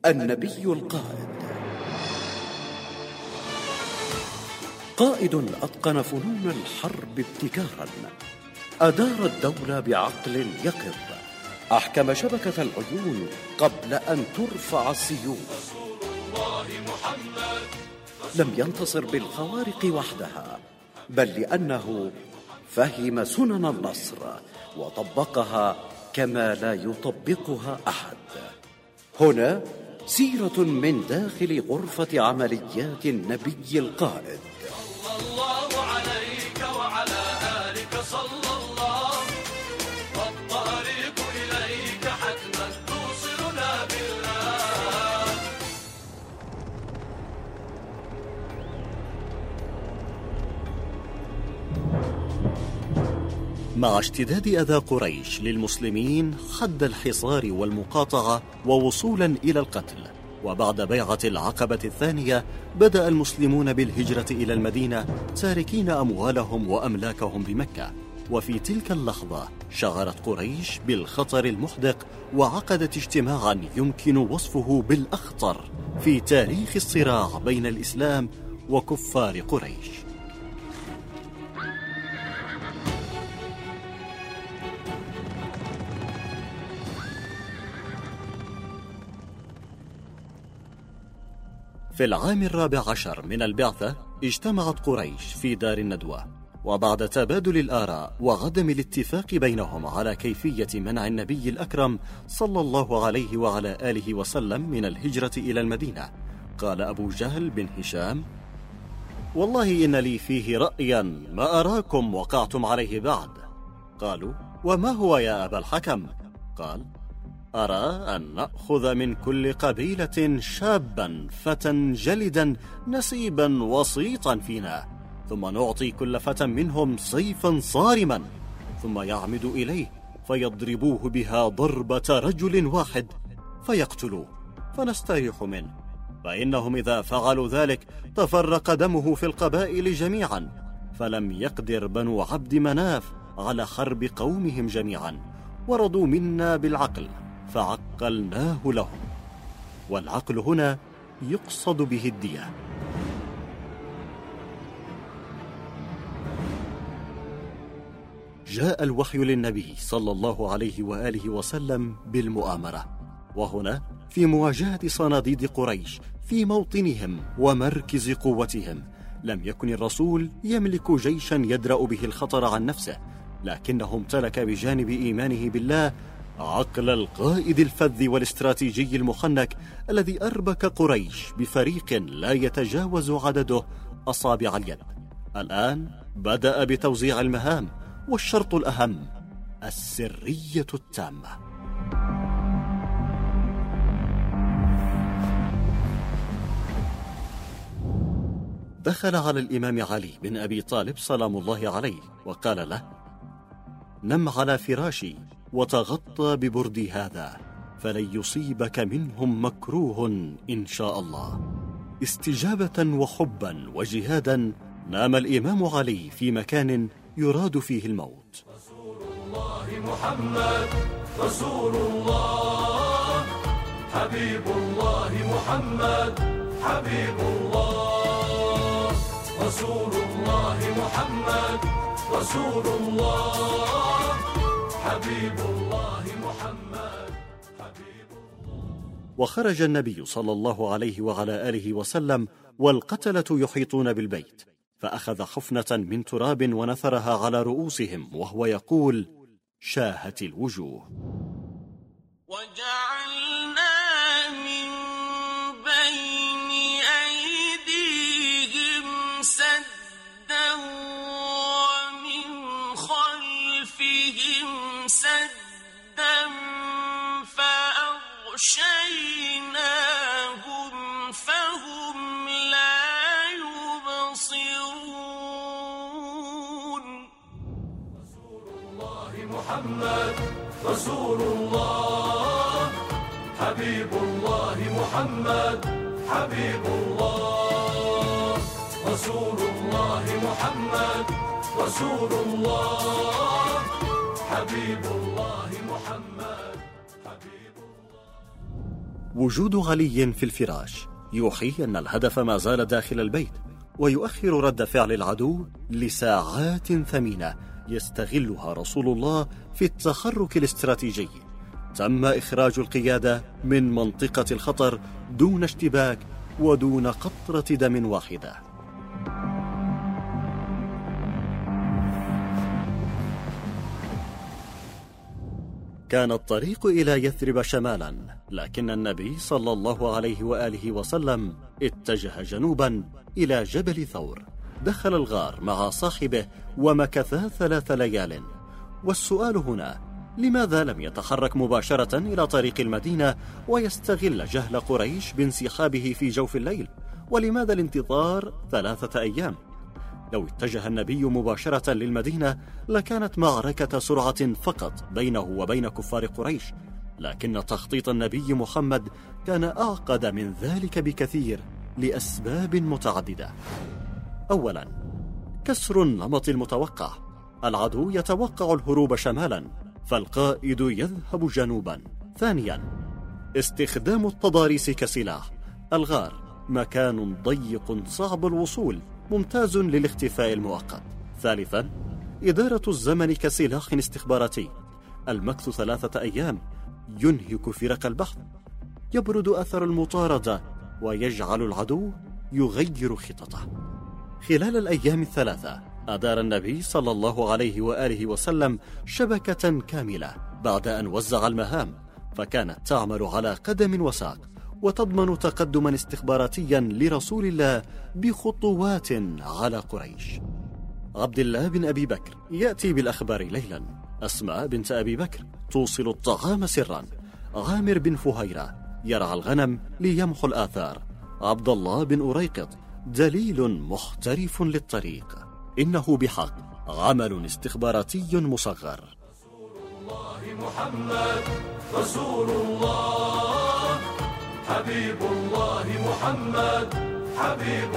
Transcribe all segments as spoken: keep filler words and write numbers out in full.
النبي القائد. قائد أتقن فنون الحرب ابتكارا، أدار الدولة بعقل يقظ، أحكم شبكة العيون قبل أن ترفع السيوف. لم ينتصر بالخوارق وحدها، بل لأنه فهم سنن النصر وطبقها كما لا يطبقها أحد. هنا سيرة من داخل غرفة عمليات النبي القائد. صلى الله عليك وعلى آلك صلى الله، والطريق إليك حتما توصلنا بالله. مع اشتداد أذى قريش للمسلمين حد الحصار والمقاطعة ووصولا إلى القتل، وبعد بيعة العقبة الثانية بدأ المسلمون بالهجرة إلى المدينة تاركين أموالهم وأملاكهم بمكة. وفي تلك اللحظة شعرت قريش بالخطر المحدق، وعقدت اجتماعا يمكن وصفه بالأخطر في تاريخ الصراع بين الإسلام وكفار قريش. في العام الرابع عشر من البعثة اجتمعت قريش في دار الندوة، وبعد تبادل الآراء وعدم الاتفاق بينهم على كيفية منع النبي الأكرم صلى الله عليه وعلى آله وسلم من الهجرة إلى المدينة، قال أبو جهل بن هشام: والله إن لي فيه رأيا ما أراكم وقعتم عليه بعد. قالوا: وما هو يا أبا الحكم؟ قال: أرى أن نأخذ من كل قبيلة شابا فتى جلدا نسيبا وسيطا فينا، ثم نعطي كل فتى منهم سيفا صارما، ثم يعمد إليه فيضربوه بها ضربة رجل واحد فيقتلوه، فنستريح منه، فإنهم إذا فعلوا ذلك تفرق دمه في القبائل جميعا، فلم يقدر بنو عبد مناف على حرب قومهم جميعا، ورضوا منا بالعقل فعقلناه لهم. والعقل هنا يقصد به الدية. جاء الوحي للنبي صلى الله عليه وآله وسلم بالمؤامرة، وهنا في مواجهة صناديد قريش في موطنهم ومركز قوتهم. لم يكن الرسول يملك جيشا يدرأ به الخطر عن نفسه، لكنه امتلك بجانب إيمانه بالله عقل القائد الفذ والاستراتيجي المخنك الذي أربك قريش بفريق لا يتجاوز عدده أصابع اليد. الآن بدأ بتوزيع المهام، والشرط الأهم السرية التامة. دخل على الإمام علي بن أبي طالب سلام الله عليه وقال له: نم على فراشي وتغطى ببردي هذا، فلن يصيبك منهم مكروه إن شاء الله. استجابة وحبا وجهادا نام الإمام علي في مكان يراد فيه الموت. رسول الله محمد رسول الله، حبيب الله محمد حبيب الله، رسول الله محمد رسول الله، حبيب الله محمد حبيب الله. وخرج النبي صلى الله عليه وعلى آله وسلم والقتلة يحيطون بالبيت، فأخذ حفنة من تراب ونثرها على رؤوسهم وهو يقول: شاهت الوجوه. وجعلنا من بين أيديهم سدا ومن خلفهم سدا فأغشيناهم فهم لا يبصرون. رسول الله محمد رسول الله، حبيب الله محمد حبيب الله، رسول الله محمد رسول الله، حبيب الله محمد حبيب الله. وجود علي في الفراش يوحي أن الهدف ما زال داخل البيت، ويؤخر رد فعل العدو لساعات ثمينة يستغلها رسول الله في التحرك الاستراتيجي. تم إخراج القيادة من منطقة الخطر دون اشتباك ودون قطرة دم واحدة. كان الطريق إلى يثرب شمالا، لكن النبي صلى الله عليه وآله وسلم اتجه جنوبا إلى جبل ثور. دخل الغار مع صاحبه ومكثا ثلاث ليال. والسؤال هنا: لماذا لم يتحرك مباشرة إلى طريق المدينة ويستغل جهل قريش بانسحابه في جوف الليل؟ ولماذا الانتظار ثلاثة أيام؟ لو اتجه النبي مباشرة للمدينة لكانت معركة سرعة فقط بينه وبين كفار قريش، لكن تخطيط النبي محمد كان أعقد من ذلك بكثير لأسباب متعددة. أولا، كسر النمط المتوقع. العدو يتوقع الهروب شمالا، فالقائد يذهب جنوبا. ثانيا، استخدام التضاريس كسلاح. الغار مكان ضيق صعب الوصول، ممتاز للاختفاء المؤقت. ثالثا، إدارة الزمن كسلاح استخباراتي. المكث ثلاثة أيام ينهك فرق البحث، يبرد أثر المطاردة ويجعل العدو يغير خططه. خلال الأيام الثلاثة أدار النبي صلى الله عليه وآله وسلم شبكة كاملة بعد أن وزع المهام، فكانت تعمل على قدم وساق وتضمن تقدما استخباراتيا لرسول الله بخطوات على قريش. عبد الله بن أبي بكر يأتي بالأخبار ليلا، أسماء بنت أبي بكر توصل الطعام سرا، عامر بن فهيرة يرعى الغنم ليمحو الآثار، عبد الله بن أريقط دليل محترف للطريق. إنه بحق عمل استخباراتي مصغر. رسول الله محمد رسول الله، حبيب الله محمد حبيب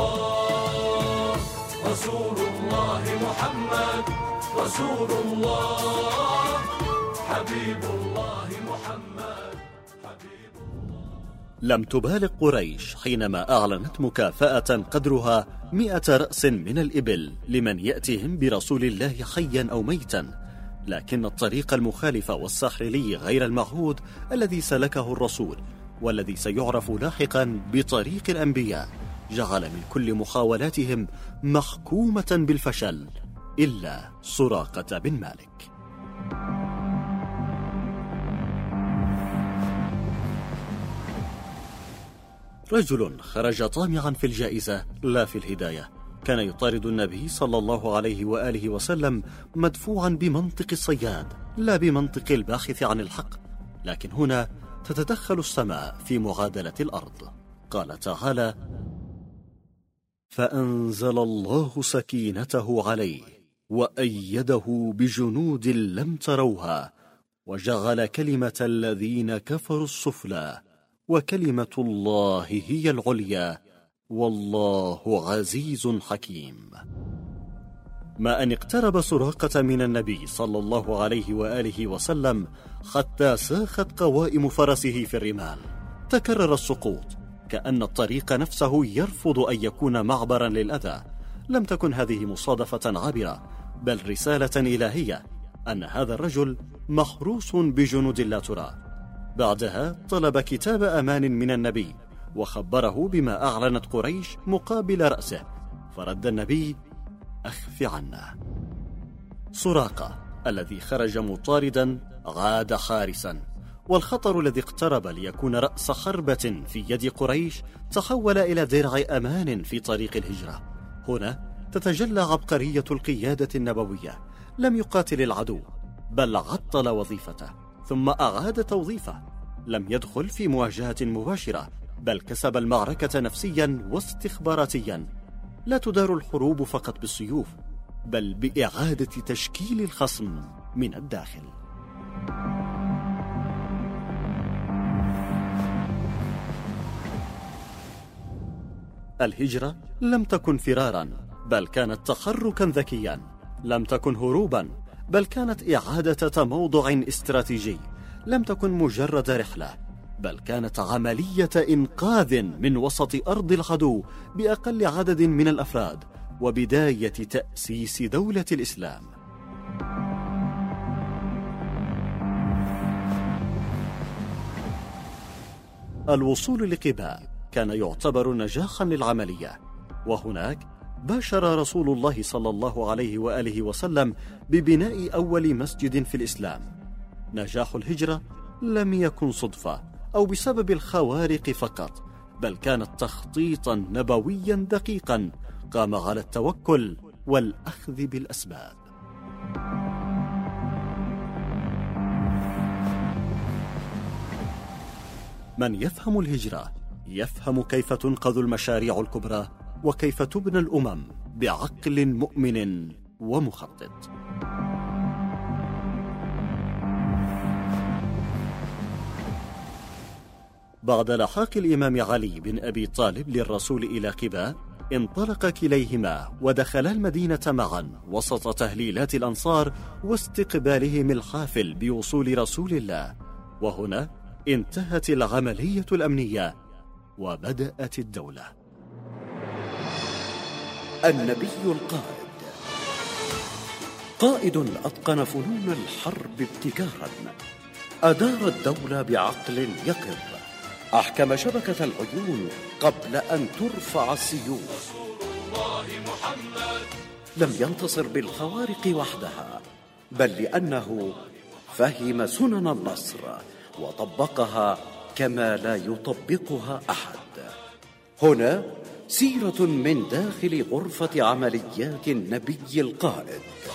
الله، رسول الله محمد رسول الله، حبيب الله محمد حبيب الله. لم تبالغ قريش حينما أعلنت مكافأة قدرها مئة رأس من الإبل لمن يأتيهم برسول الله حيا أو ميتا، لكن الطريق المخالف والساحلي غير المعهود الذي سلكه الرسول والذي سيعرف لاحقا بطريق الأنبياء جعل من كل محاولاتهم محكومة بالفشل إلا سراقة بن مالك. رجل خرج طامعا في الجائزة لا في الهداية، كان يطارد النبي صلى الله عليه وآله وسلم مدفوعا بمنطق الصياد لا بمنطق الباحث عن الحق. لكن هنا تتدخل السماء في معادلة الأرض. قال تعالى: فأنزل الله سكينته عليه وأيده بجنود لم تروها وجعل كلمة الذين كفروا السفلى وكلمة الله هي العليا والله عزيز حكيم. ما أن اقترب سراقة من النبي صلى الله عليه وآله وسلم حتى ساخت قوائم فرسه في الرمال. تكرر السقوط، كأن الطريق نفسه يرفض أن يكون معبرا للأذى. لم تكن هذه مصادفة عابرة، بل رسالة إلهية أن هذا الرجل محروس بجنود لا ترى. بعدها طلب كتاب أمان من النبي وخبره بما أعلنت قريش مقابل رأسه، فرد النبي: أخف عنا. سراقة الذي خرج مطاردا عاد حارسا، والخطر الذي اقترب ليكون رأس حربة في يد قريش تحول إلى درع أمان في طريق الهجرة. هنا تتجلى عبقرية القيادة النبوية. لم يقاتل العدو، بل عطل وظيفته ثم أعاد توظيفه. لم يدخل في مواجهة مباشرة، بل كسب المعركة نفسيا واستخباراتيا. لا تدار الحروب فقط بالسيوف، بل بإعادة تشكيل الخصم من الداخل. الهجرة لم تكن فرارا، بل كانت تحركا ذكيا. لم تكن هروبا، بل كانت إعادة تموضع استراتيجي. لم تكن مجرد رحلة، بل كانت عملية إنقاذ من وسط أرض العدو بأقل عدد من الأفراد، وبداية تأسيس دولة الإسلام. الوصول لقباء كان يعتبر نجاحا للعملية، وهناك باشر رسول الله صلى الله عليه وآله وسلم ببناء أول مسجد في الإسلام. نجاح الهجرة لم يكن صدفة أو بسبب الخوارق فقط، بل كانت تخطيطا نبويا دقيقا قام على التوكل والأخذ بالأسباب. من يفهم الهجرة يفهم كيف تنقذ المشاريع الكبرى وكيف تبنى الأمم بعقل مؤمن ومخطط. بعد لحاق الإمام علي بن أبي طالب للرسول إلى قباء، انطلق كليهما ودخلا المدينة معا وسط تهليلات الأنصار واستقبالهم الحافل بوصول رسول الله. وهنا انتهت العملية الأمنية وبدأت الدولة. النبي القائد، قائد أتقن فنون الحرب ابتكارا، أدار الدولة بعقل يقظ، أحكم شبكة العيون قبل أن ترفع السيوف. لم ينتصر بالخوارق وحدها، بل لأنه فهم سنن النصر وطبقها كما لا يطبقها أحد. هنا سيرة من داخل غرفة عمليات النبي القائد.